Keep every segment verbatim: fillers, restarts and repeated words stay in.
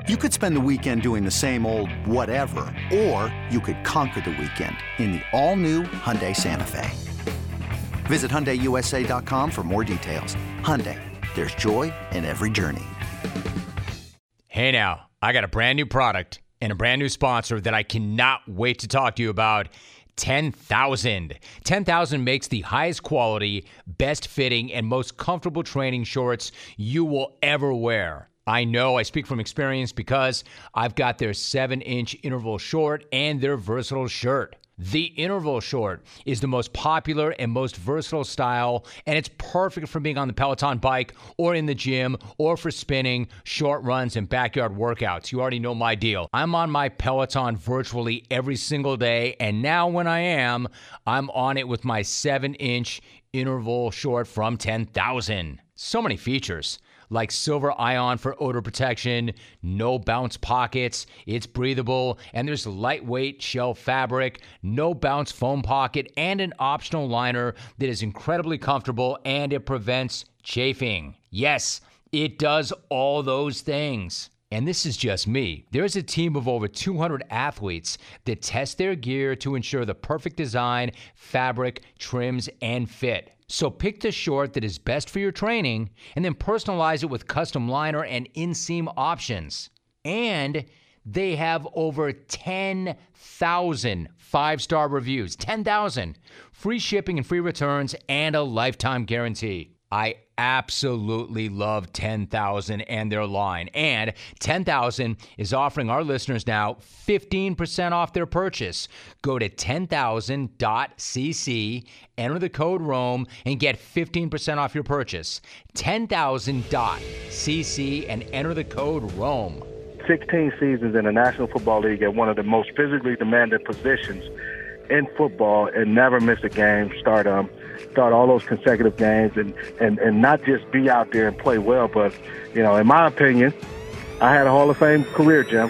You could spend the weekend doing the same old whatever, or you could conquer the weekend in the all-new Hyundai Santa Fe. Visit Hyundai U S A dot com for more details. Hyundai, there's joy in every journey. Hey now, I got a brand new product and a brand new sponsor that I cannot wait to talk to you about. ten thousand. ten thousand makes the highest quality, best fitting, and most comfortable training shorts you will ever wear. I know, I speak from experience because I've got their seven inch interval short and their versatile shirt. The interval short is the most popular and most versatile style, and it's perfect for being on the Peloton bike or in the gym or for spinning, short runs, and backyard workouts. You already know my deal. I'm on my Peloton virtually every single day, and now when I am, I'm on it with my seven inch interval short from ten thousand. So many features. Like silver ion for odor protection, no bounce pockets, it's breathable, and there's lightweight shell fabric, no bounce foam pocket, and an optional liner that is incredibly comfortable, and it prevents chafing. Yes, it does all those things. And this is just me. There's a team of over two hundred athletes that test their gear to ensure the perfect design, fabric, trims, and fit. So pick the short that is best for your training and then personalize it with custom liner and inseam options. And they have over ten thousand five-star reviews. ten thousand. Free shipping and free returns and a lifetime guarantee. I absolutely love ten thousand and their line. And ten thousand is offering our listeners now fifteen percent off their purchase. Go to ten thousand dot c c, enter the code ROAM, and get fifteen percent off your purchase. ten thousand dot c c and enter the code ROAM. sixteen seasons in the National Football League at one of the most physically demanding positions in football and never miss a game, start um start all those consecutive games and, and, and not just be out there and play well, but, you know, in my opinion, I had a Hall of Fame career, Jim.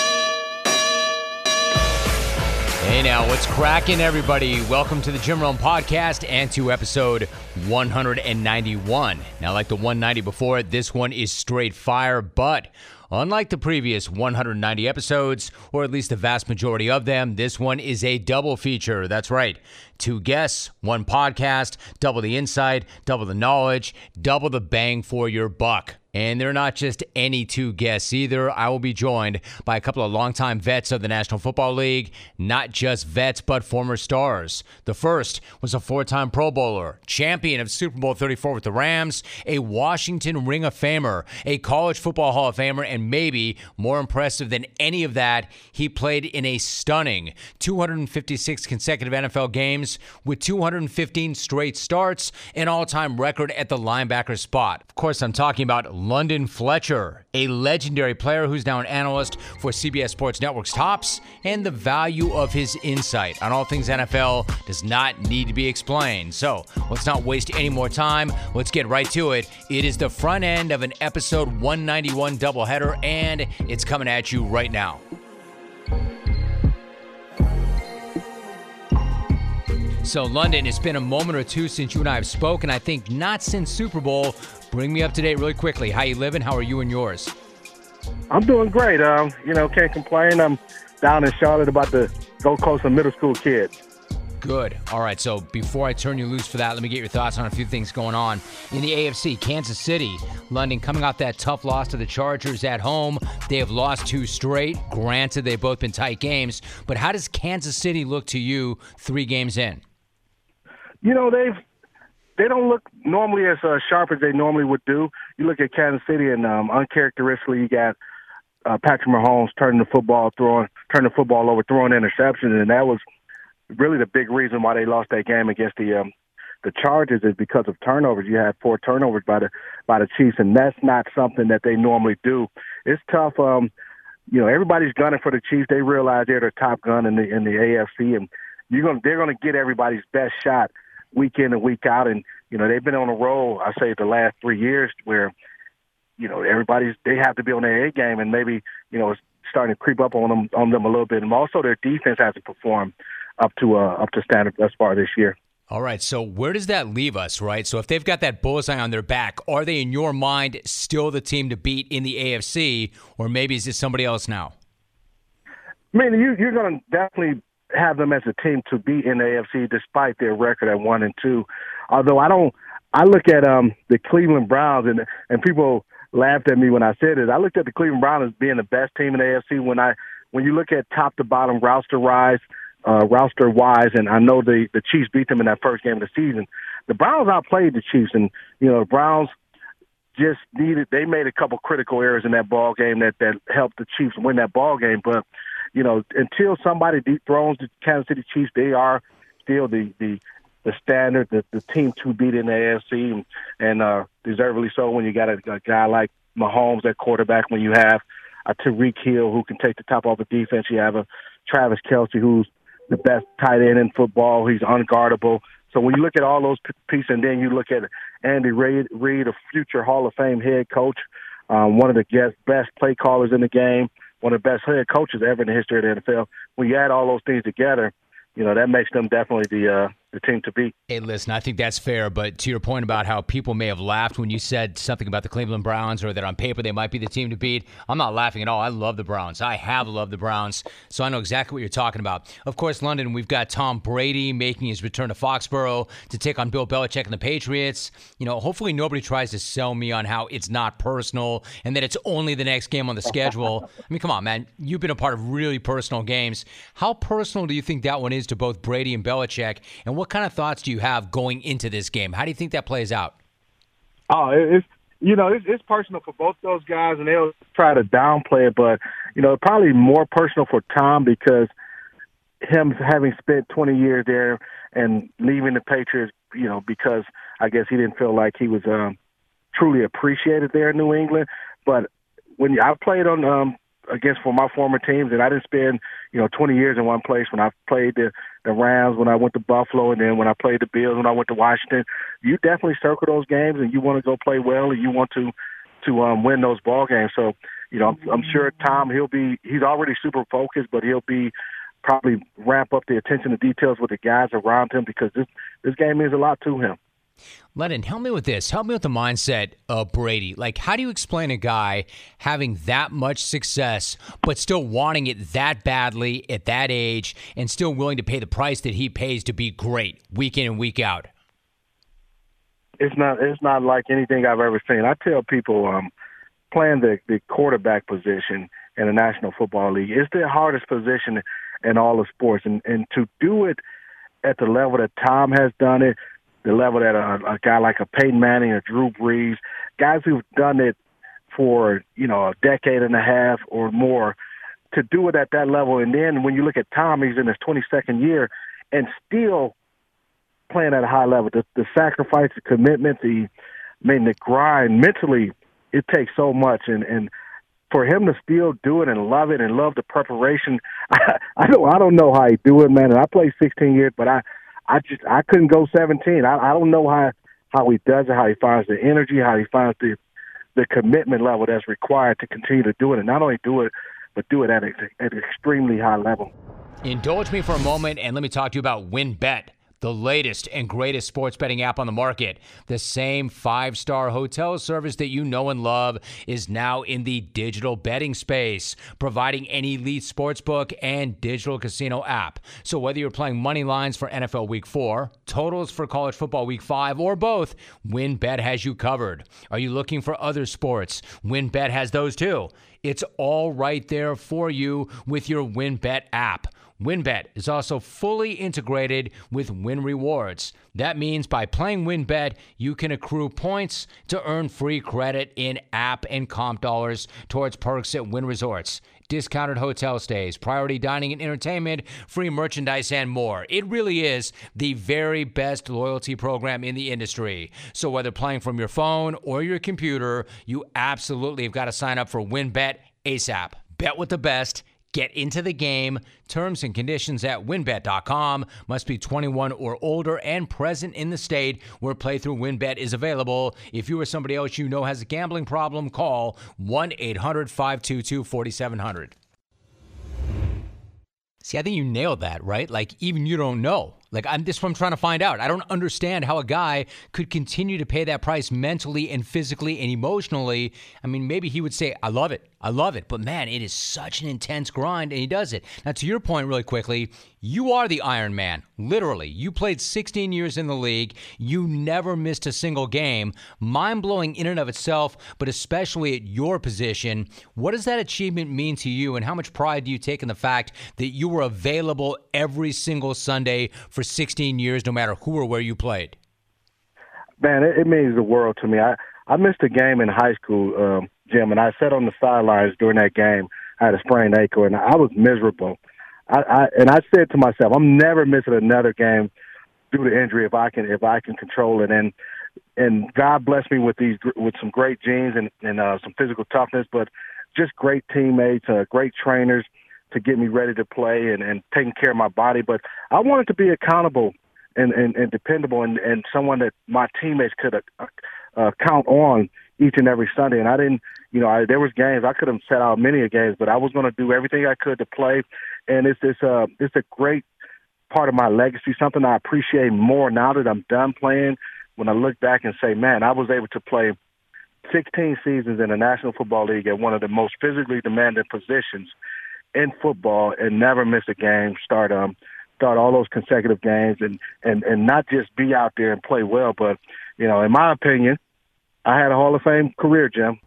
Hey now, what's cracking, everybody? Welcome to the Jim Rome Podcast and to episode one ninety-one. Now, like the one ninety before it, this one is straight fire, but unlike the previous one hundred ninety episodes, or at least the vast majority of them, this one is a double feature. That's right. Two guests, one podcast, double the insight, double the knowledge, double the bang for your buck. And they're not just any two guests either. I will be joined by a couple of longtime vets of the National Football League. Not just vets, but former stars. The first was a four-time Pro Bowler, champion of Super Bowl thirty-four with the Rams, a Washington Ring of Famer, a College Football Hall of Famer, and maybe more impressive than any of that, he played in a stunning two hundred fifty-six consecutive N F L games with two hundred fifteen straight starts, an all-time record at the linebacker spot. Of course, I'm talking about London Fletcher, a legendary player who's now an analyst for C B S Sports Network's Tops, and the value of his insight on all things N F L does not need to be explained. So let's not waste any more time. Let's get right to it. It is the front end of an episode one ninety-one doubleheader, and it's coming at you right now. So, London, it's been a moment or two since you and I have spoken. I think not since Super Bowl. Bring me up to date really quickly. How you living? How are you and yours? I'm doing great. Um, you know, can't complain. I'm down in Charlotte about to go coach some middle school kids. Good. All right, so before I turn you loose for that, let me get your thoughts on a few things going on in the A F C. Kansas City, London, coming off that tough loss to the Chargers at home. They have lost two straight. Granted, they've both been tight games. But how does Kansas City look to you three games in? You know, they've they don't look normally as uh, sharp as they normally would do. You look at Kansas City, and um, uncharacteristically, you got uh, Patrick Mahomes turning the football, throwing, turning the football over, throwing interceptions, and that was really the big reason why they lost that game against the um, the Chargers is because of turnovers. You had four turnovers by the by the Chiefs, and that's not something that they normally do. It's tough. Um, you know, everybody's gunning for the Chiefs. They realize they're the top gun in the in the A F C, and you're gonna they're gonna get everybody's best shot week in and week out. And you know, they've been on a roll, I say, the last three years where you know everybody's they have to be on their A game, and maybe you know it's starting to creep up on them on them a little bit. And also, their defense hasn't performed up to uh, up to standard thus far this year. All right, so where does that leave us, right? So if they've got that bullseye on their back, are they, in your mind, still the team to beat in the A F C, or maybe is it somebody else now? I mean, you, you're going to definitely have them as a team to beat in the A F C despite their record at one and two. Although I don't, I look at um, the Cleveland Browns, and and people laughed at me when I said it. I looked at the Cleveland Browns as being the best team in the A F C when I when you look at top to bottom roster-wise, uh, roster-wise, and I know the, the Chiefs beat them in that first game of the season. The Browns outplayed the Chiefs, and, you know, the Browns just needed – they made a couple critical errors in that ball game that, that helped the Chiefs win that ball game. But, you know, until somebody dethrones the Kansas City Chiefs, they are still the the, the standard, the, the team to beat in the A F C, and, and uh, deservedly so when you got a, a guy like Mahomes at quarterback, when you have a Tyreek Hill who can take the top off the defense. You have a Travis Kelce who's the best tight end in football. He's unguardable. So when you look at all those pieces, and then you look at Andy Reid, Reid a future Hall of Fame head coach, um, one of the best play callers in the game, one of the best head coaches ever in the history of the N F L. When you add all those things together, you know, that makes them definitely the uh, the team to beat. Hey, listen, I think that's fair, but to your point about how people may have laughed when you said something about the Cleveland Browns or that on paper they might be the team to beat, I'm not laughing at all. I love the Browns. I have loved the Browns, so I know exactly what you're talking about. Of course, London, we've got Tom Brady making his return to Foxborough to take on Bill Belichick and the Patriots. You know, hopefully nobody tries to sell me on how it's not personal and that it's only the next game on the schedule. I mean, come on, man. You've been a part of really personal games. How personal do you think that one is to both Brady and Belichick, and what kind of thoughts do you have going into this game? How do you think that plays out? Oh, it's you know it's, it's personal for both those guys, and they'll try to downplay it, but you know probably more personal for Tom because him having spent twenty years there and leaving the Patriots, you know, because I guess he didn't feel like he was um, truly appreciated there in New England. But when I played on um, against for my former teams, and I didn't spend you know twenty years in one place. When I played the the Rams, when I went to Buffalo, and then when I played the Bills, when I went to Washington, you definitely circle those games, and you want to go play well, and you want to to um, win those ball games. So you know, I'm, I'm sure Tom, he'll be he's already super focused, but he'll be probably ramp up the attention to details with the guys around him because this this game means a lot to him. Lennon, help me with this. Help me with the mindset of Brady. Like, how do you explain a guy having that much success but still wanting it that badly at that age and still willing to pay the price that he pays to be great week in and week out? It's not it's not like anything I've ever seen. I tell people um, playing the, the quarterback position in the National Football League is the hardest position in all of sports. And, and to do it at the level that Tom has done it, the level that a, a guy like a Peyton Manning or Drew Brees, guys who've done it for, you know, a decade and a half or more, to do it at that level. And then when you look at Tom, he's in his twenty-second year and still playing at a high level. The, the sacrifice, the commitment, the, I mean, the grind, mentally, it takes so much. And, and for him to still do it and love it and love the preparation, I, I don't I don't know how he do it, man. And I played sixteen years, but I, I just I couldn't go seventeen. I, I don't know how, how he does it, how he finds the energy, how he finds the the commitment level that's required to continue to do it, and not only do it, but do it at, a, at an extremely high level. Indulge me for a moment, and let me talk to you about WynnBET, the latest and greatest sports betting app on the market. The same five-star hotel service that you know and love is now in the digital betting space, providing an elite sportsbook and digital casino app. So whether you're playing money lines for N F L Week four, totals for college football Week five, or both, WynnBET has you covered. Are you looking for other sports? WynnBET has those too. It's all right there for you with your WynnBET app. WynnBET is also fully integrated with Wynn Rewards. That means by playing WynnBET, you can accrue points to earn free credit in app and comp dollars towards perks at Wynn Resorts, discounted hotel stays, priority dining and entertainment, free merchandise, and more. It really is the very best loyalty program in the industry. So whether playing from your phone or your computer, you absolutely have got to sign up for WynnBET ASAP. Bet with the best. Get into the game. Terms and conditions at wynn bet dot com. Must be twenty-one or older and present in the state where playthrough WynnBET is available. If you or somebody else you know has a gambling problem, call one eight hundred five two two four seven zero zero. See, I think you nailed that, right? Like, even you don't know Like, I'm this is what I'm trying to find out. I don't understand how a guy could continue to pay that price mentally and physically and emotionally. I mean, maybe he would say, I love it. I love it. But, man, it is such an intense grind, and he does it. Now, to your point really quickly, you are the Iron Man, literally. You played sixteen years in the league. You never missed a single game. Mind-blowing in and of itself, but especially at your position. What does that achievement mean to you, and how much pride do you take in the fact that you were available every single Sunday for sixteen years, no matter who or where you played? Man, it, it means the world to me. I, I missed a game in high school, um, Jim, and I sat on the sidelines during that game. I had a sprained ankle, and I was miserable. I, I and I said to myself, I'm never missing another game due to injury if I can if I can control it. And and God blessed me with these with some great genes and and uh, some physical toughness, but just great teammates, uh, great trainers to get me ready to play and, and taking care of my body. But I wanted to be accountable and, and, and dependable and, and someone that my teammates could uh, uh, count on each and every Sunday. And I didn't, you know, I, there was games I could have set out many a games, but I was going to do everything I could to play. And it's it's a it's a great part of my legacy, something I appreciate more now that I'm done playing. When I look back and say, man, I was able to play sixteen seasons in the National Football League at one of the most physically demanding positions in football and never miss a game. Start um start all those consecutive games and and and not just be out there and play well, but you know, in my opinion, I had a Hall of Fame career, Jim.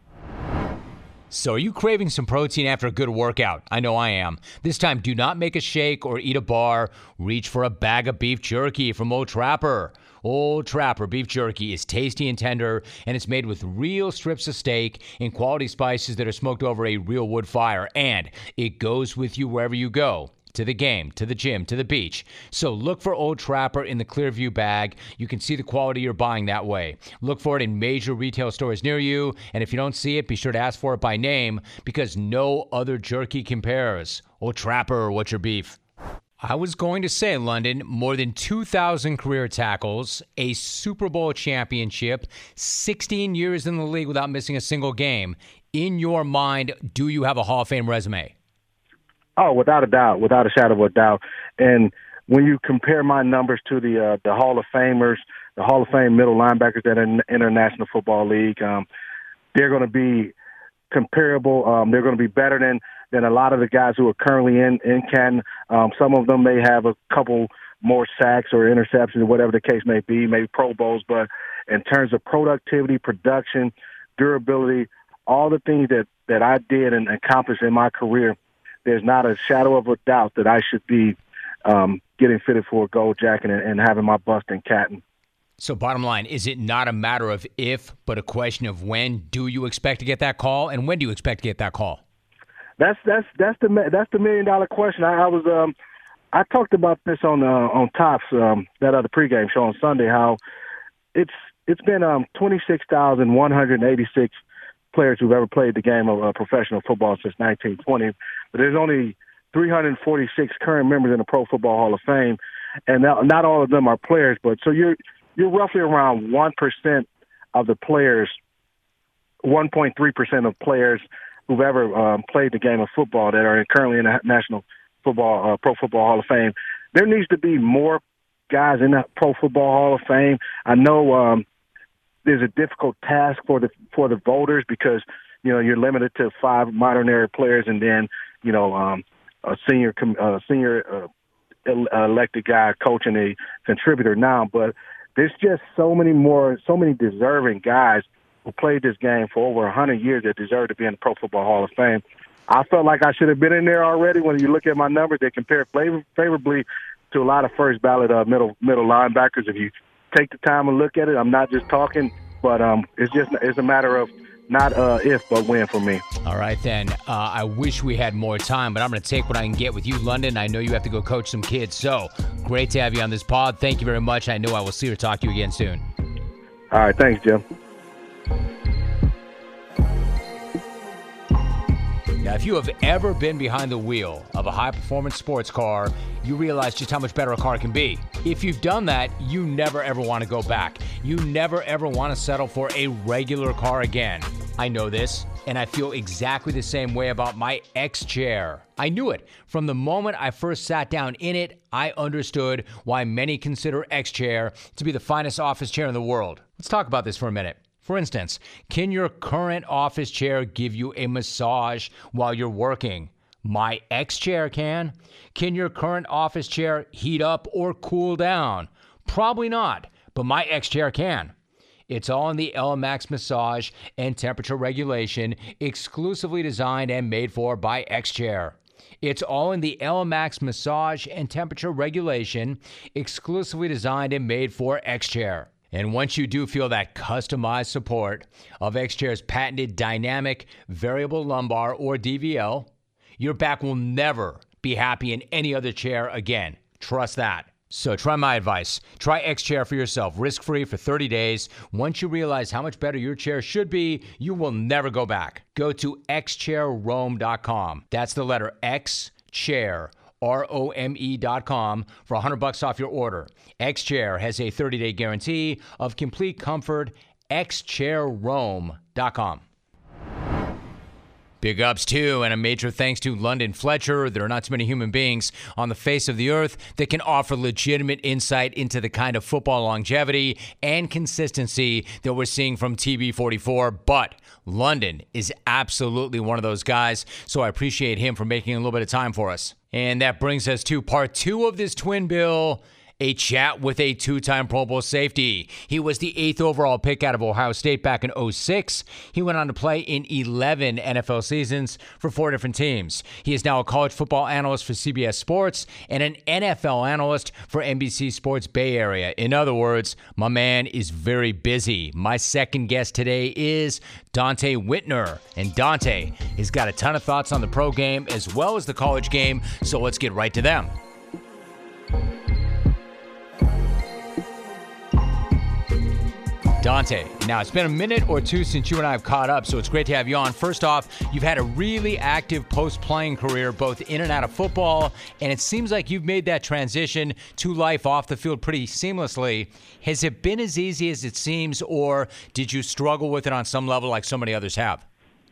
So are you craving some protein after a good workout? I know I am. This time, do not make a shake or eat a bar. Reach for a bag of beef jerky from Old Trapper. Old Trapper beef jerky is tasty and tender, and it's made with real strips of steak and quality spices that are smoked over a real wood fire. And it goes with you wherever you go. To the game, to the gym, to the beach. So look for Old Trapper in the Clearview bag. You can see the quality you're buying that way. Look for it in major retail stores near you. And if you don't see it, be sure to ask for it by name because no other jerky compares. Old Trapper, what's your beef? I was going to say, London, more than two thousand career tackles, a Super Bowl championship, sixteen years in the league without missing a single game. In your mind, do you have a Hall of Fame resume? Oh, without a doubt, without a shadow of a doubt. And when you compare my numbers to the uh, the Hall of Famers, the Hall of Fame middle linebackers that are in the International Football League, um, they're going to be comparable. Um, they're going to be better than, than a lot of the guys who are currently in, in Canton. Um, some of them may have a couple more sacks or interceptions, whatever the case may be, maybe Pro Bowls. But in terms of productivity, production, durability, all the things that, that I did and accomplished in my career, there's not a shadow of a doubt that I should be um, getting fitted for a gold jacket and, and having my bust in Canton. So bottom line, is it not a matter of if, but a question of when? Do you expect to get that call, and when do you expect to get that call? That's that's that's the that's the million dollar question. I, I was um I talked about this on uh, on Tops um, that other pregame show on Sunday. How it's it's been um twenty-six thousand one hundred eighty-six players who've ever played the game of uh, professional football since nineteen twenty, but there's only three hundred forty-six current members in the Pro Football Hall of Fame, and not, not all of them are players. But so you're you're roughly around one percent of the players, one point three percent of players who've ever um, played the game of football that are currently in the National Football uh, Pro Football Hall of Fame. There needs to be more guys in the Pro Football Hall of Fame. I know. Um, There's a difficult task for the for the voters because you know you're limited to five modern era players and then you know um, a senior uh, senior uh, elected guy coaching a contributor now. But there's just so many more, so many deserving guys who played this game for over a hundred years that deserve to be in the Pro Football Hall of Fame. I felt like I should have been in there already. When you look at my numbers, they compare favor- favorably to a lot of first ballot uh, middle middle linebackers. If you take the time and look at it. I'm not just talking, but um, it's just it's a matter of not uh, if, but when for me. All right, then. Uh, I wish we had more time, but I'm going to take what I can get with you, London. I know you have to go coach some kids, so great to have you on this pod. Thank you very much. I know I will see or talk to you again soon. All right, thanks, Jim. Now, if you have ever been behind the wheel of a high-performance sports car, you realize just how much better a car can be. If you've done that, you never, ever want to go back. You never, ever want to settle for a regular car again. I know this. And I feel exactly the same way about my X chair. I knew it. From the moment I first sat down in it, I understood why many consider X chair to be the finest office chair in the world. Let's talk about this for a minute. For instance, can your current office chair give you a massage while you're working? My X chair can. Can your current office chair heat up or cool down? Probably not, but my X chair can. It's all in the EleMax massage and temperature regulation, exclusively designed and made for by X chair. It's all in the EleMax massage and temperature regulation, exclusively designed and made for X chair. And once you do feel that customized support of X chair's patented dynamic variable lumbar or D V L, your back will never be happy in any other chair again. Trust that. So try my advice. Try X chair for yourself, risk-free for thirty days. Once you realize how much better your chair should be, you will never go back. Go to x chair rome dot com. That's the letter X, chair, R O M E dot com for one hundred bucks off your order. X chair has a thirty-day guarantee of complete comfort. x chair rome dot com. Big ups too, and a major thanks to London Fletcher. There are not too many human beings on the face of the earth that can offer legitimate insight into the kind of football longevity and consistency that we're seeing from T B forty-four, but London is absolutely one of those guys, so I appreciate him for making a little bit of time for us. And that brings us to part two of this twin bill, a chat with a two-time Pro Bowl safety. He was the eighth overall pick out of Ohio State back in oh six. He went on to play in eleven N F L seasons for four different teams. He is now a college football analyst for C B S Sports and an N F L analyst for N B C Sports Bay Area. In other words, my man is very busy. My second guest today is Donte Whitner. And Donte has got a ton of thoughts on the pro game as well as the college game, so let's get right to them. Donte, now it's been a minute or two since you and I have caught up, so it's great to have you on. First off, you've had a really active post-playing career, both in and out of football, and it seems like you've made that transition to life off the field pretty seamlessly. Has it been as easy as it seems, or did you struggle with it on some level like so many others have?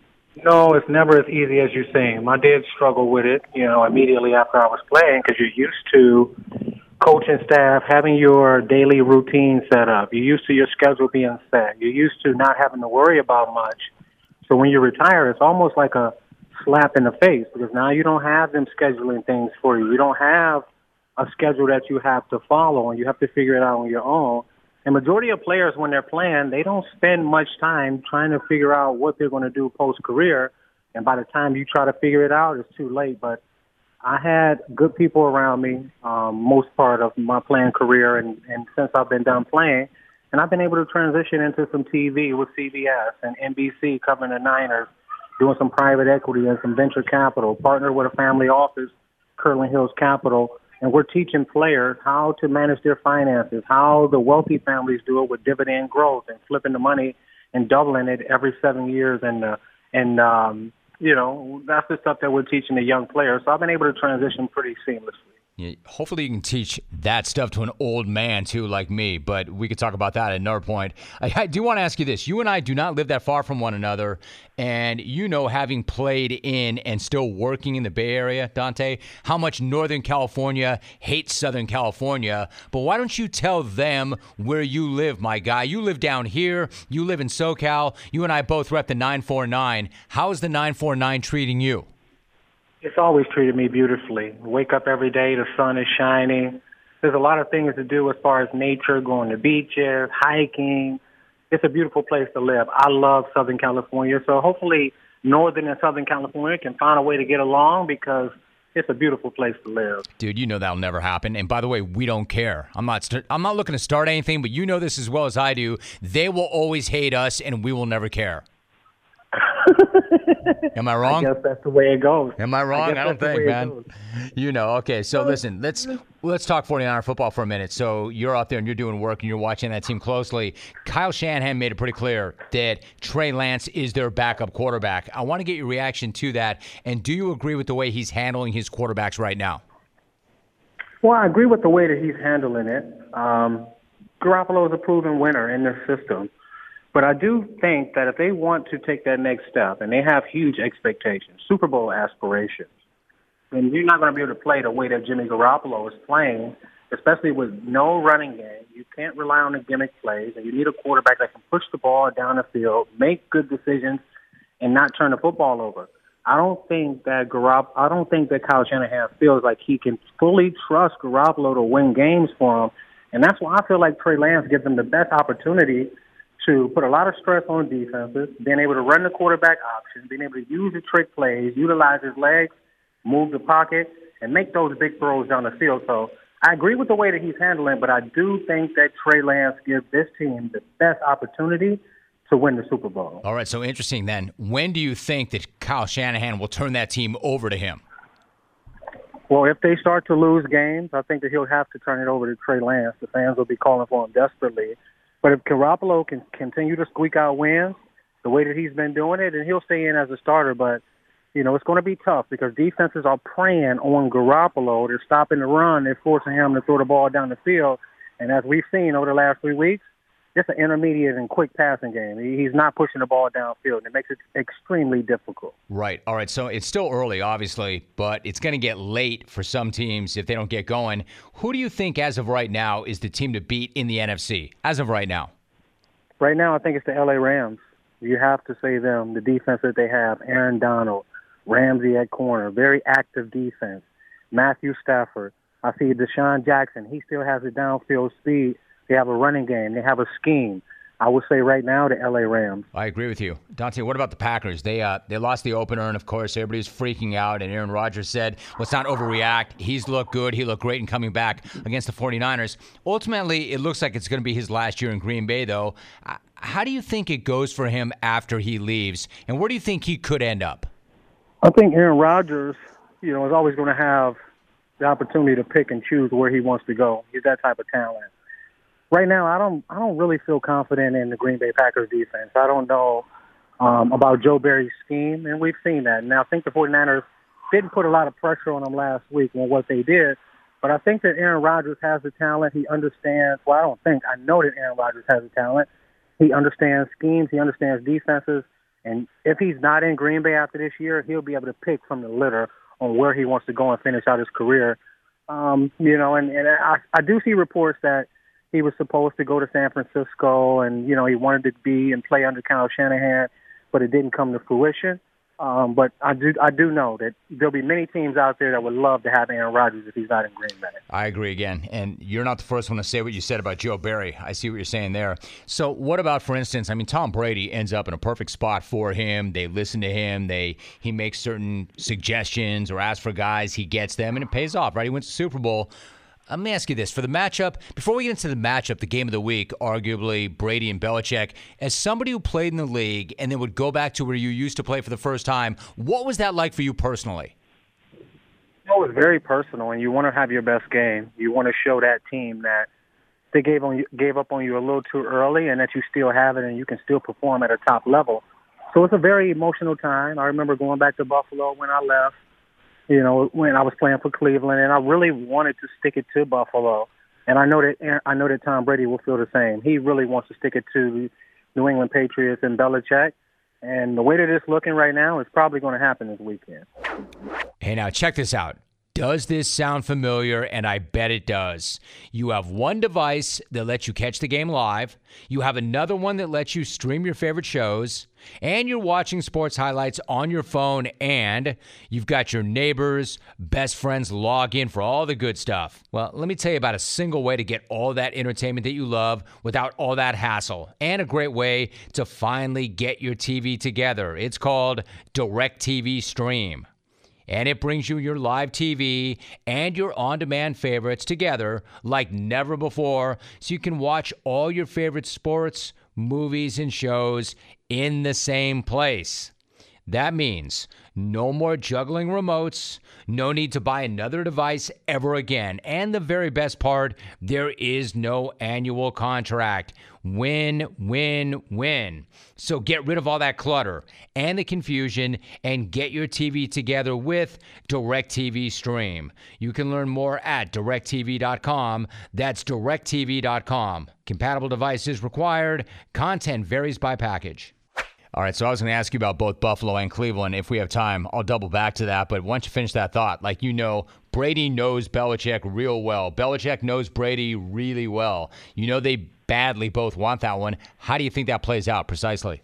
No, it's never as easy as you're saying. I did struggle with it, you know, immediately after I was playing, because you're used to coaching staff, having your daily routine set up. You're used to your schedule being set. You're used to not having to worry about much. So when you retire, it's almost like a slap in the face, because now you don't have them scheduling things for you. You don't have a schedule that you have to follow, and you have to figure it out on your own. And majority of players, when they're playing, they don't spend much time trying to figure out what they're going to do post-career. And by the time you try to figure it out, it's too late. But I had good people around me um, most part of my playing career, and, and since I've been done playing, and I've been able to transition into some T V with C B S and N B C covering the Niners, doing some private equity and some venture capital, partnered with a family office, Kirtland Hills Capital, and we're teaching players how to manage their finances, how the wealthy families do it with dividend growth and flipping the money and doubling it every seven years, and uh, and um, you know, that's the stuff that we're teaching the young players. So I've been able to transition pretty seamlessly. Yeah, hopefully you can teach that stuff to an old man, too, like me, but we could talk about that at another point. I, I do want to ask you this. You and I do not live that far from one another, and you know, having played in and still working in the Bay Area, Donte, how much Northern California hates Southern California, but why don't you tell them where you live, my guy? You live down here. You live in SoCal. You and I both rep the nine four nine. How is the nine four nine treating you? It's always treated me beautifully. Wake up every day, the sun is shining. There's a lot of things to do as far as nature, going to beaches, hiking. It's a beautiful place to live. I love Southern California, so hopefully Northern and Southern California can find a way to get along, because it's a beautiful place to live. Dude, you know that'll never happen. And by the way, we don't care. I'm not st- I'm not looking to start anything, but you know this as well as I do. They will always hate us, and we will never care. Am I wrong? I guess that's the way it goes. Am I wrong? I, I don't think, man. You know, okay, so listen, let's let's talk forty-niner football for a minute. So you're out there and you're doing work and you're watching that team closely. Kyle Shanahan made it pretty clear that Trey Lance is their backup quarterback. I want to get your reaction to that, and do you agree with the way he's handling his quarterbacks right now? Well, I agree with the way that he's handling it. Um, Garoppolo is a proven winner in this system. But I do think that if they want to take that next step and they have huge expectations, Super Bowl aspirations, then you're not going to be able to play the way that Jimmy Garoppolo is playing, especially with no running game. You can't rely on the gimmick plays, and you need a quarterback that can push the ball down the field, make good decisions, and not turn the football over. I don't think that Garop- I don't think that Kyle Shanahan feels like he can fully trust Garoppolo to win games for him, and that's why I feel like Trey Lance gives them the best opportunity to put a lot of stress on defenses, being able to run the quarterback option, being able to use the trick plays, utilize his legs, move the pocket, and make those big throws down the field. So I agree with the way that he's handling, but I do think that Trey Lance gives this team the best opportunity to win the Super Bowl. All right, so interesting then. When do you think that Kyle Shanahan will turn that team over to him? Well, if they start to lose games, I think that he'll have to turn it over to Trey Lance. The fans will be calling for him desperately. But if Garoppolo can continue to squeak out wins the way that he's been doing it, then he'll stay in as a starter. But, you know, it's going to be tough because defenses are preying on Garoppolo. They're stopping the run. They're forcing him to throw the ball down the field. And as we've seen over the last three weeks, it's an intermediate and quick passing game. He's not pushing the ball downfield, and it makes it extremely difficult. Right. All right, so it's still early, obviously, but it's going to get late for some teams if they don't get going. Who do you think, as of right now, is the team to beat in the N F C, as of right now? Right now, I think it's the L A Rams. You have to say them, the defense that they have, Aaron Donald, Ramsey at corner, very active defense, Matthew Stafford. I see Deshaun Jackson. He still has the downfield speed. They have a running game. They have a scheme. I would say right now the L A Rams. I agree with you. Dante, what about the Packers? They uh, they lost the opener, and, of course, everybody's freaking out, and Aaron Rodgers said, let's not overreact. He's looked good. He looked great in coming back against the 49ers. Ultimately, it looks like it's going to be his last year in Green Bay, though. Uh, how do you think it goes for him after he leaves, and where do you think he could end up? I think Aaron Rodgers, you know, is always going to have the opportunity to pick and choose where he wants to go. He's that type of talent. Right now, I don't I don't really feel confident in the Green Bay Packers defense. I don't know um, about Joe Barry's scheme, and we've seen that. Now, I think the 49ers didn't put a lot of pressure on them last week on what they did, but I think that Aaron Rodgers has the talent. He understands, well, I don't think, I know that Aaron Rodgers has the talent. He understands schemes. He understands defenses. And if he's not in Green Bay after this year, he'll be able to pick from the litter on where he wants to go and finish out his career. Um, you know, and, and I, I do see reports that he was supposed to go to San Francisco, and, you know, he wanted to be and play under Kyle Shanahan, but it didn't come to fruition. Um, but I do I do know that there'll be many teams out there that would love to have Aaron Rodgers if he's not in Green Bay. I agree again. And you're not the first one to say what you said about Joe Barry. I see what you're saying there. So what about, for instance, I mean, Tom Brady ends up in a perfect spot for him. They listen to him. They He makes certain suggestions or asks for guys. He gets them, and it pays off, right? He wins the Super Bowl. Let me ask you this. For the matchup, before we get into the matchup, the game of the week, arguably Brady and Belichick, as somebody who played in the league and then would go back to where you used to play for the first time, what was that like for you personally? It was very personal, and you want to have your best game. You want to show that team that they gave on you, gave up on you a little too early and that you still have it and you can still perform at a top level. So it's a very emotional time. I remember going back to Buffalo when I left. You know, when I was playing for Cleveland, and I really wanted to stick it to Buffalo. And I know that I know that Tom Brady will feel the same. He really wants to stick it to New England Patriots and Belichick. And the way that it's looking right now, it's probably going to happen this weekend. Hey, now check this out. Does this sound familiar? And I bet it does. You have one device that lets you catch the game live. You have another one that lets you stream your favorite shows. And you're watching sports highlights on your phone. And you've got your neighbors, best friends log in for all the good stuff. Well, let me tell you about a single way to get all that entertainment that you love without all that hassle. And a great way to finally get your T V together. It's called DirecTV Stream. And it brings you your live T V and your on-demand favorites together like never before, so you can watch all your favorite sports, movies, and shows in the same place. That means no more juggling remotes, no need to buy another device ever again. And the very best part, there is no annual contract. Win, win, win. So get rid of all that clutter and the confusion and get your T V together with DirecTV Stream. You can learn more at direct T V dot com. That's direct T V dot com. Compatible devices required. Content varies by package. All right, so I was going to ask you about both Buffalo and Cleveland. If we have time, I'll double back to that. But once you finish that thought, like you know, Brady knows Belichick real well. Belichick knows Brady really well. You know they badly both want that one. How do you think that plays out precisely?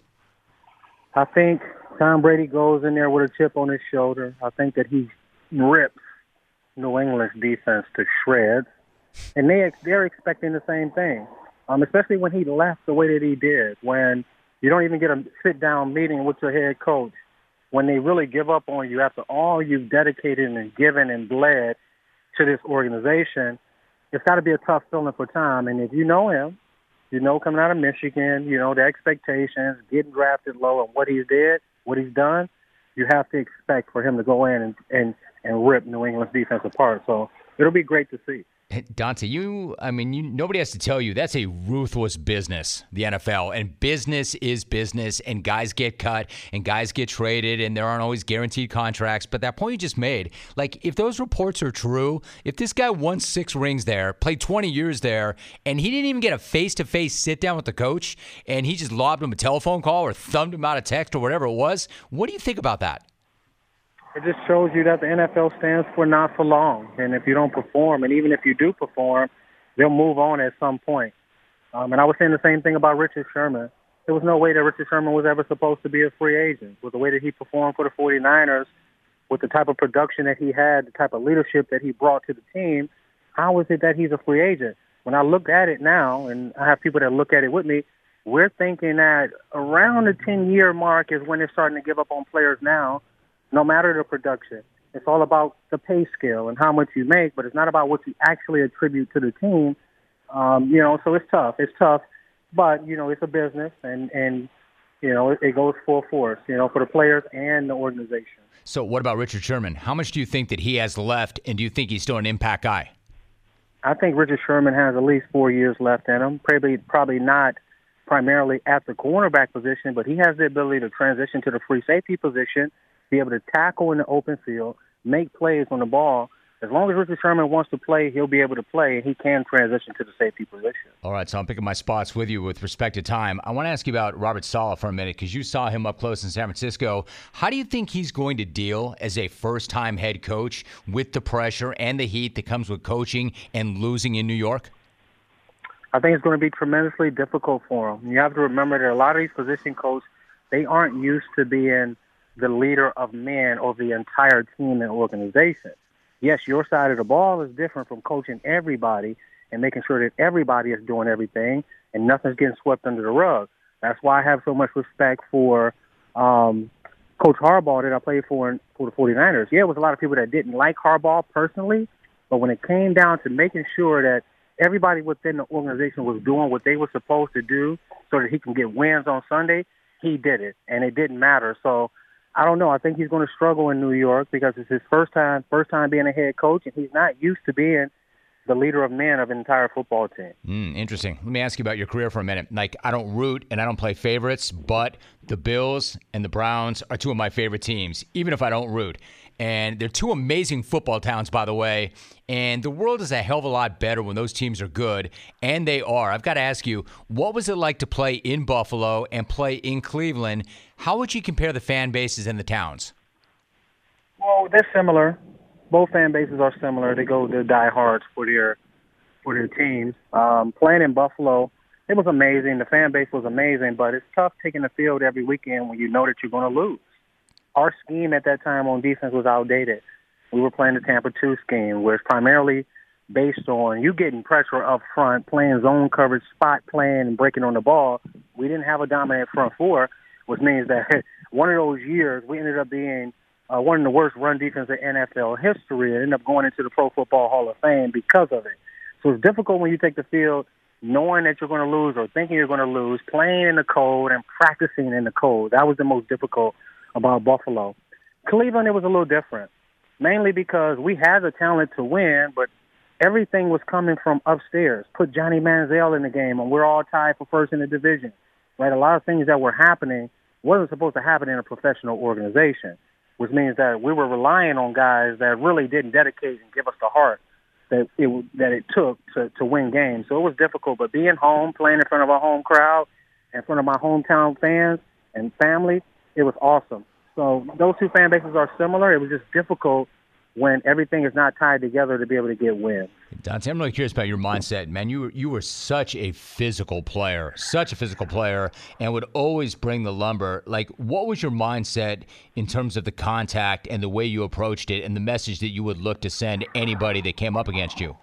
I think Tom Brady goes in there with a chip on his shoulder. I think that he rips New England's defense to shreds. And they, they're expecting the same thing, um, especially when he left the way that he did, when you don't even get a sit-down meeting with your head coach. When they really give up on you after all you've dedicated and given and bled to this organization, it's got to be a tough feeling for Tom. And if you know him, you know coming out of Michigan, you know the expectations, getting drafted low, and what he's did, what he's done, you have to expect for him to go in and, and, and rip New England's defense apart. So it'll be great to see. Dante, you, I mean, you, nobody has to tell you that's a ruthless business, the N F L. And business is business, and guys get cut, and guys get traded, and there aren't always guaranteed contracts. But that point you just made, like, if those reports are true, if this guy won six rings there, played twenty years there, and he didn't even get a face-to-face sit-down with the coach, and he just lobbed him a telephone call or thumbed him out a text or whatever it was, what do you think about that? It just shows you that the N F L stands for not for long. And if you don't perform, and even if you do perform, they'll move on at some point. Um, and I was saying the same thing about Richard Sherman. There was no way that Richard Sherman was ever supposed to be a free agent. With the way that he performed for the 49ers, with the type of production that he had, the type of leadership that he brought to the team, how is it that he's a free agent? When I look at it now, and I have people that look at it with me, we're thinking that around the ten-year mark is when they're starting to give up on players now. No matter the production, it's all about the pay scale and how much you make, but it's not about what you actually attribute to the team. Um, you know, so it's tough. It's tough, but, you know, it's a business, and, and you know, it, it goes full force, you know, for the players and the organization. So what about Richard Sherman? How much do you think that he has left, and do you think he's still an impact guy? I think Richard Sherman has at least four years left in him, probably, probably not primarily at the cornerback position, but he has the ability to transition to the free safety position, be able to tackle in the open field, make plays on the ball. As long as Richard Sherman wants to play, he'll be able to play, and he can transition to the safety position. All right, so I'm picking my spots with you with respect to time. I want to ask you about Robert Saleh for a minute because you saw him up close in San Francisco. How do you think he's going to deal as a first-time head coach with the pressure and the heat that comes with coaching and losing in New York? I think it's going to be tremendously difficult for him. You have to remember that a lot of these position coaches, they aren't used to being the leader of men or the entire team and organization. Yes, your side of the ball is different from coaching everybody and making sure that everybody is doing everything and nothing's getting swept under the rug. That's why I have so much respect for um, Coach Harbaugh that I played for in, for the 49ers. Yeah, it was a lot of people that didn't like Harbaugh personally, but when it came down to making sure that everybody within the organization was doing what they were supposed to do so that he can get wins on Sunday, he did it, and it didn't matter. So I don't know. I think he's going to struggle in New York because it's his first time, first time being a head coach, and he's not used to being the leader of men of an entire football team. Mm, interesting. Let me ask you about your career for a minute. Like, I don't root and I don't play favorites, but the Bills and the Browns are two of my favorite teams, even if I don't root. And they're two amazing football towns, by the way. And the world is a hell of a lot better when those teams are good, and they are. I've got to ask you, what was it like to play in Buffalo and play in Cleveland? How would you compare the fan bases and the towns? Well, they're similar. Both fan bases are similar. They go to diehards for their for their teams. Um, playing in Buffalo, it was amazing. The fan base was amazing, but it's tough taking the field every weekend when you know that you're going to lose. Our scheme at that time on defense was outdated. We were playing the Tampa two scheme, where it's primarily based on you getting pressure up front, playing zone coverage, spot playing, and breaking on the ball. We didn't have a dominant front four, which means that one of those years we ended up being uh, one of the worst run defense in N F L history and ended up going into the Pro Football Hall of Fame because of it. So it's difficult when you take the field knowing that you're going to lose or thinking you're going to lose, playing in the cold and practicing in the cold. That was the most difficult about Buffalo. Cleveland, it was a little different, mainly because we had the talent to win, but everything was coming from upstairs. Put Johnny Manziel in the game, and we're all tied for first in the division. Right? A lot of things that were happening wasn't supposed to happen in a professional organization, which means that we were relying on guys that really didn't dedicate and give us the heart that it that it took to, to win games. So it was difficult, but being home, playing in front of a home crowd, in front of my hometown fans and family, it was awesome. So those two fan bases are similar. It was just difficult when everything is not tied together to be able to get wins. Dante, I'm really curious about your mindset. Man, you were, you were such a physical player, such a physical player, and would always bring the lumber. Like, what was your mindset in terms of the contact and the way you approached it and the message that you would look to send anybody that came up against you?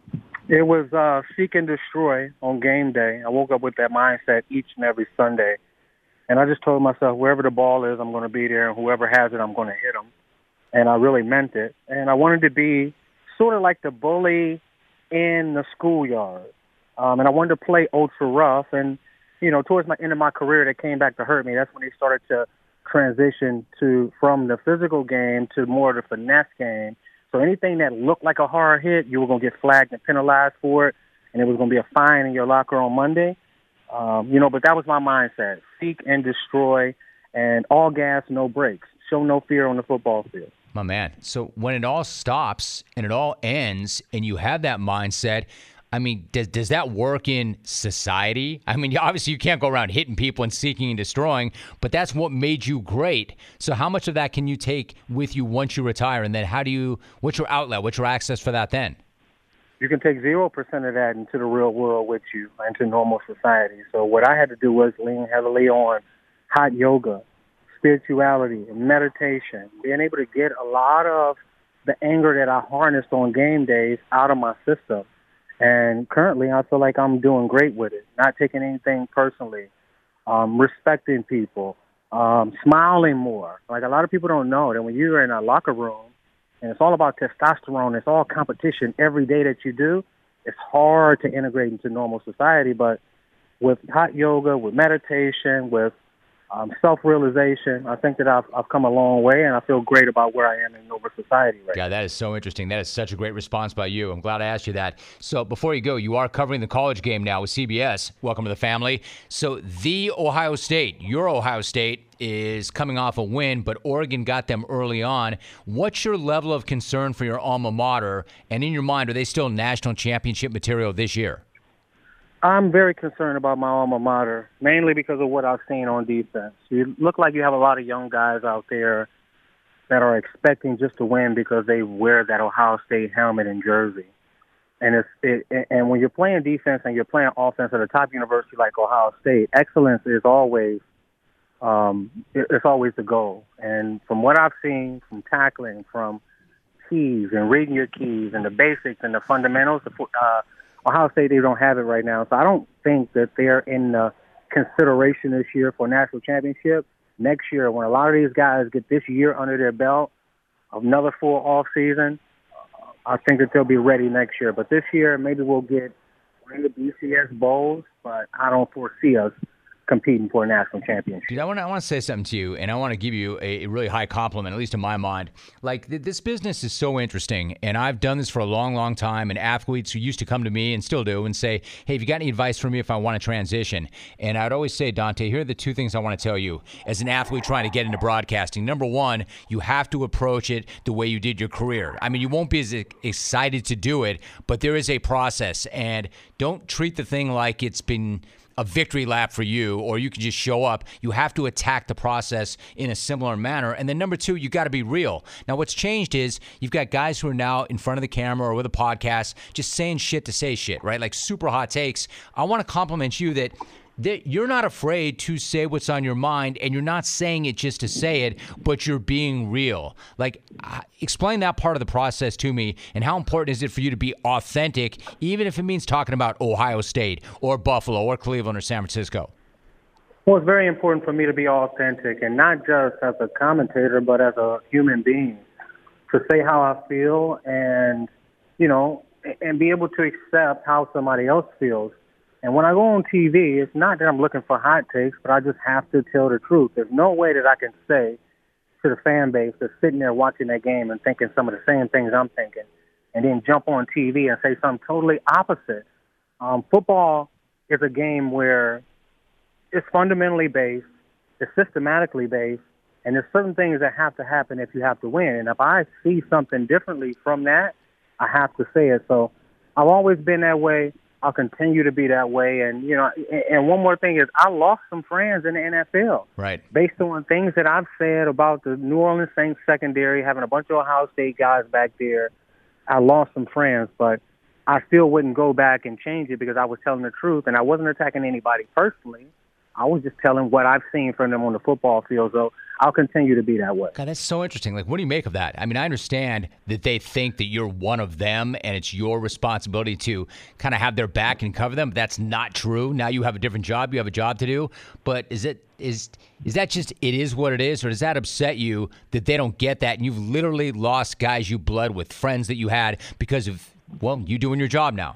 It was uh, seek and destroy on game day. I woke up with that mindset each and every Sunday. And I just told myself, wherever the ball is, I'm going to be there, and whoever has it, I'm going to hit them. And I really meant it. And I wanted to be sort of like the bully in the schoolyard. Um, and I wanted to play ultra rough. And, you know, towards my end of my career, that came back to hurt me. That's when they started to transition to from the physical game to more of the finesse game. So anything that looked like a hard hit, you were going to get flagged and penalized for it, and it was going to be a fine in your locker on Monday. Um, you know, but that was my mindset. Seek and destroy, and all gas, no brakes. Show no fear on the football field. My man. So when it all stops and it all ends and you have that mindset, I mean, does does that work in society? I mean, obviously you can't go around hitting people and seeking and destroying, but that's what made you great. So how much of that can you take with you once you retire? And then how do you, what's your outlet? What's your access for that then? You can take zero percent of that into the real world with you, into normal society. So what I had to do was lean heavily on hot yoga, spirituality, and meditation, being able to get a lot of the anger that I harnessed on game days out of my system. And currently I feel like I'm doing great with it, not taking anything personally, um, respecting people, um, smiling more. Like a lot of people don't know that when you're in a locker room and it's all about testosterone, it's all competition every day that you do, it's hard to integrate into normal society. But with hot yoga, with meditation, with Um, self-realization, I think that I've, I've come a long way, and I feel great about where I am in Nova society right now. Yeah, that is so interesting. That is such a great response by you. I'm glad I asked you that. So before you go, you are covering the college game now with C B S. Welcome to the family. So the Ohio State, your Ohio State, is coming off a win, but Oregon got them early on. What's your level of concern for your alma mater? And in your mind, are they still national championship material this year? I'm very concerned about my alma mater, mainly because of what I've seen on defense. You look like you have a lot of young guys out there that are expecting just to win because they wear that Ohio State helmet and jersey. And it's it, and when you're playing defense and you're playing offense at a top university like Ohio State, excellence is always um, it's always the goal. And from what I've seen, from tackling, from keys and reading your keys and the basics and the fundamentals, uh, Ohio State, they don't have it right now. So I don't think that they're in the consideration this year for a national championship. Next year, when a lot of these guys get this year under their belt, another full off season, I think that they'll be ready next year. But this year, maybe we'll get one of the B C S bowls, but I don't foresee us competing for a national championship. Dude, I want to I want to say something to you, and I want to give you a, a really high compliment, at least in my mind. Like, th- this business is so interesting, and I've done this for a long, long time, and athletes who used to come to me and still do and say, hey, have you got any advice for me if I want to transition? And I'd always say, Dante, here are the two things I want to tell you as an athlete trying to get into broadcasting. Number one, you have to approach it the way you did your career. I mean, you won't be as excited to do it, but there is a process, and don't treat the thing like it's been a victory lap for you, or you can just show up. You have to attack the process in a similar manner. And then number two, you got to be real. Now, what's changed is you've got guys who are now in front of the camera or with a podcast just saying shit to say shit, right? Like super hot takes. I want to compliment you that that you're not afraid to say what's on your mind, and you're not saying it just to say it, but you're being real. Like, uh, explain that part of the process to me, and how important is it for you to be authentic, even if it means talking about Ohio State or Buffalo or Cleveland or San Francisco? Well, it's very important for me to be authentic, and not just as a commentator, but as a human being, to say how I feel and, you know, and be able to accept how somebody else feels. And when I go on T V, it's not that I'm looking for hot takes, but I just have to tell the truth. There's no way that I can say to the fan base that's sitting there watching that game and thinking some of the same things I'm thinking, and then jump on T V and say something totally opposite. Um, football is a game where it's fundamentally based, it's systematically based, and there's certain things that have to happen if you have to win. And if I see something differently from that, I have to say it. So I've always been that way. I'll continue to be that way. And, you know, and one more thing is I lost some friends in the N F L. Right. Based on things that I've said about the New Orleans Saints secondary, having a bunch of Ohio State guys back there, I lost some friends. But I still wouldn't go back and change it because I was telling the truth, and I wasn't attacking anybody personally. I was just telling what I've seen from them on the football field. So I'll continue to be that way. God, that's so interesting. Like, what do you make of that? I mean, I understand that they think that you're one of them and it's your responsibility to kind of have their back and cover them. But that's not true. Now you have a different job. You have a job to do. But is it is is that just it is what it is? Or does that upset you that they don't get that and you've literally lost guys you bled with, friends that you had because of, well, you doing your job now?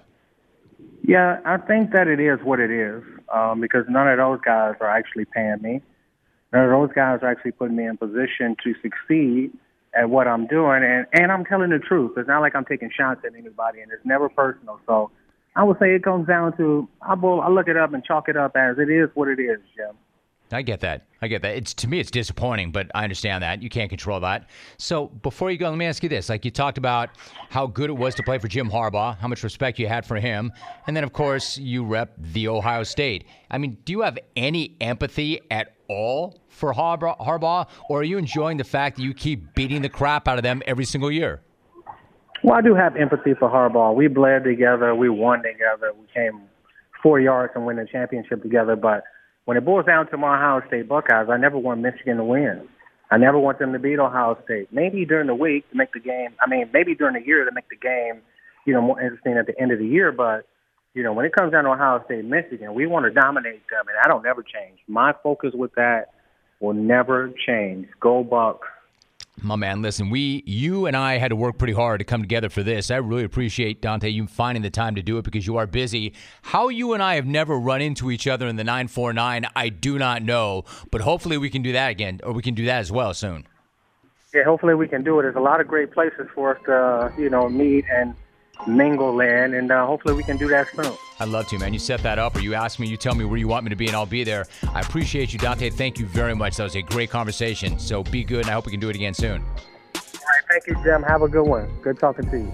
Yeah, I think that it is what it is um, because none of those guys are actually paying me. None of those guys are actually putting me in position to succeed at what I'm doing, and, and I'm telling the truth. It's not like I'm taking shots at anybody, and it's never personal. So I would say it comes down to, I, will, I look it up and chalk it up as it is what it is, Jim. I get that. I get that. It's to me, it's disappointing, but I understand that. You can't control that. So before you go, let me ask you this. Like, you talked about how good it was to play for Jim Harbaugh, how much respect you had for him, and then, of course, you rep the Ohio State. I mean, do you have any empathy at all for Harbaugh, Harbaugh, or are you enjoying the fact that you keep beating the crap out of them every single year? Well, I do have empathy for Harbaugh. We bled together. We won together. We came four yards and win the championship together, but when it boils down to my Ohio State Buckeyes, I never want Michigan to win. I never want them to beat Ohio State. Maybe during the week to make the game, I mean, maybe during the year to make the game, you know, more interesting at the end of the year. But, you know, when it comes down to Ohio State, Michigan, we want to dominate them, and that'll never change. My focus with that will never change. Go Bucks. My man, listen, we, you and I had to work pretty hard to come together for this. I really appreciate, Dante, you finding the time to do it because you are busy. How you and I have never run into each other in the nine four nine, I do not know, but hopefully we can do that again, or we can do that as well soon. Yeah, hopefully we can do it. There's a lot of great places for us to, you know, meet and mingle in, and uh, hopefully we can do that soon. I'd love to, man. You set that up, or you ask me, you tell me where you want me to be, and I'll be there. I appreciate you, Dante. Thank you very much. That was a great conversation. So be good, and I hope we can do it again soon. All right, thank you, Jim. Have a good one. Good talking to you.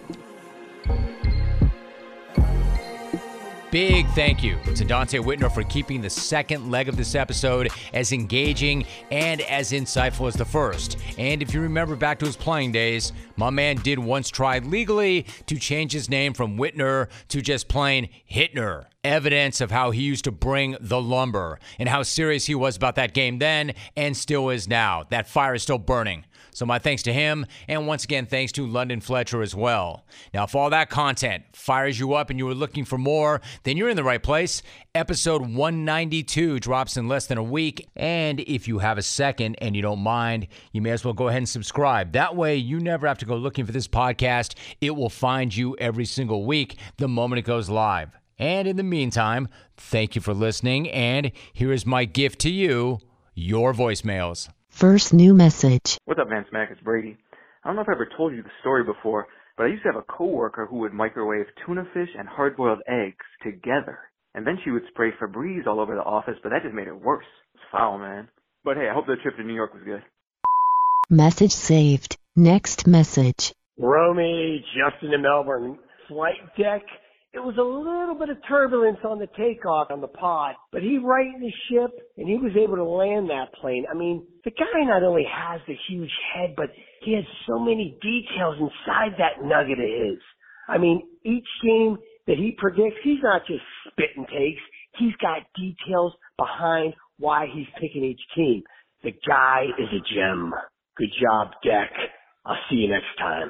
Big thank you to Dante Whitner for keeping the second leg of this episode as engaging and as insightful as the first. And if you remember back to his playing days, my man did once try legally to change his name from Whitner to just plain Hittner. Evidence of how he used to bring the lumber and how serious he was about that game then and still is now. That fire is still burning. So my thanks to him, and once again, thanks to London Fletcher as well. Now, if all that content fires you up and you were looking for more, then you're in the right place. Episode one ninety-two drops in less than a week, and if you have a second and you don't mind, you may as well go ahead and subscribe. That way, you never have to go looking for this podcast. It will find you every single week the moment it goes live. And in the meantime, thank you for listening, and here is my gift to you, your voicemails. First new message. What's up, Vance Mac? It's Brady. I don't know if I ever told you the story before, but I used to have a coworker who would microwave tuna fish and hard-boiled eggs together. And then she would spray Febreze all over the office, but that just made it worse. It's foul, man. But hey, I hope the trip to New York was good. Message saved. Next message. Romy, Justin in Melbourne. Flight deck. It was a little bit of turbulence on the takeoff on the pod, but he righted the ship and he was able to land that plane. I mean, the guy not only has the huge head, but he has so many details inside that nugget of his. I mean, each game that he predicts, he's not just spitting takes. He's got details behind why he's picking each team. The guy is a gem. Good job, Deck. I'll see you next time.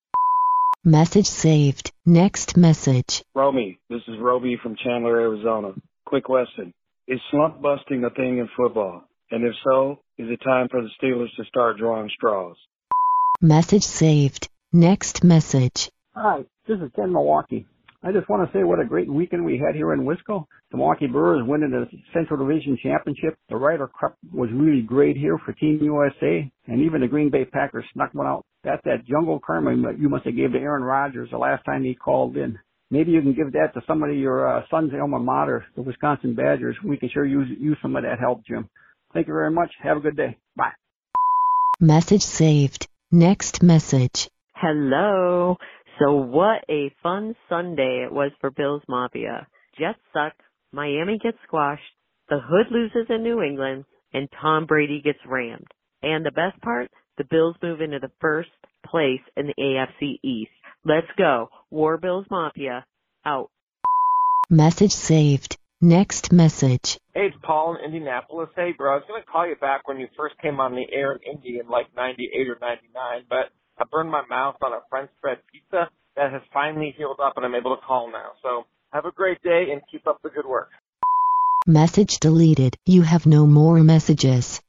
Message saved. Next message. Romy, this is Roby from Chandler, Arizona. Quick question. Is slump busting a thing in football? And if so, is it time for the Steelers to start drawing straws? Message saved. Next message. Hi, this is Ken Milwaukee. I just want to say what a great weekend we had here in Wisco. The Milwaukee Brewers winning the Central Division Championship. The Ryder Cup was really great here for Team U S A, and even the Green Bay Packers snuck one out. That's that jungle karma you must have gave to Aaron Rodgers the last time he called in. Maybe you can give that to somebody of your uh, son's alma mater, the Wisconsin Badgers. We can sure use, use some of that help, Jim. Thank you very much. Have a good day. Bye. Message saved. Next message. Hello. So what a fun Sunday it was for Bills Mafia. Jets suck, Miami gets squashed, the Hood loses in New England, and Tom Brady gets rammed. And the best part, the Bills move into the first place in the A F C East. Let's go. War Bills Mafia. Out. Message saved. Next message. Hey, it's Paul in Indianapolis. Hey, bro, I was going to call you back when you first came on the air in Indy in like ninety-eight or ninety-nine, but I burned my mouth on a French bread pizza that has finally healed up, and I'm able to call now. So have a great day and keep up the good work. Message deleted. You have no more messages.